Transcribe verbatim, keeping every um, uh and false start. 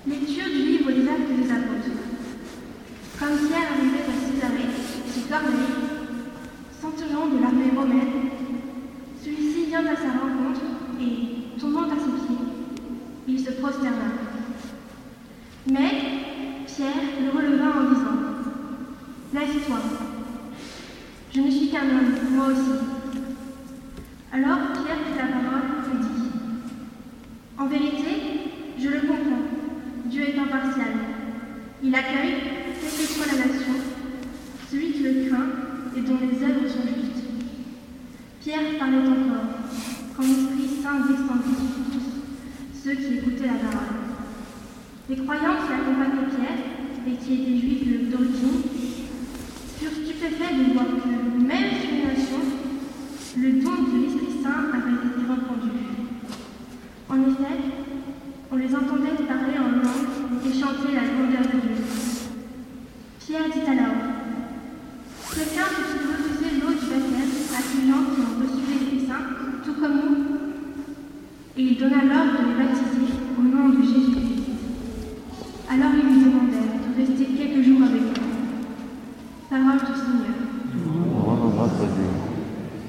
Lecture du livre des Actes des Apôtres. Comme Pierre arrivait à Césarée, c'est Corneille, centurion de l'armée romaine. Celui-ci vient à sa rencontre et, tombant à ses pieds, il se prosterna. Mais Pierre le releva en disant « Lève-toi, je ne suis qu'un homme, moi aussi. » Alors Pierre prit la parole et dit « En vérité, je le comprends, Dieu est impartial. Il accueille, quelle que soit la nation, celui qui le craint et dont les œuvres sont justes. » Pierre parlait encore, quand l'Esprit Saint descendit sur tous ceux qui écoutaient la parole. Les croyants qui accompagnaient Pierre et qui étaient juifs d'origine furent stupéfaits de voir que, même sur une nation, le don de l'Esprit Saint avait été répandu. En effet, on les entendait parler en langue et chanter la grandeur de Dieu. Pierre dit alors « Quelqu'un peut-il refuser l'eau du baptême à ces gens qui ont reçu l'Esprit Saint, tout comme nous ?» Et il donna l'ordre de les baptiser au nom de Jésus.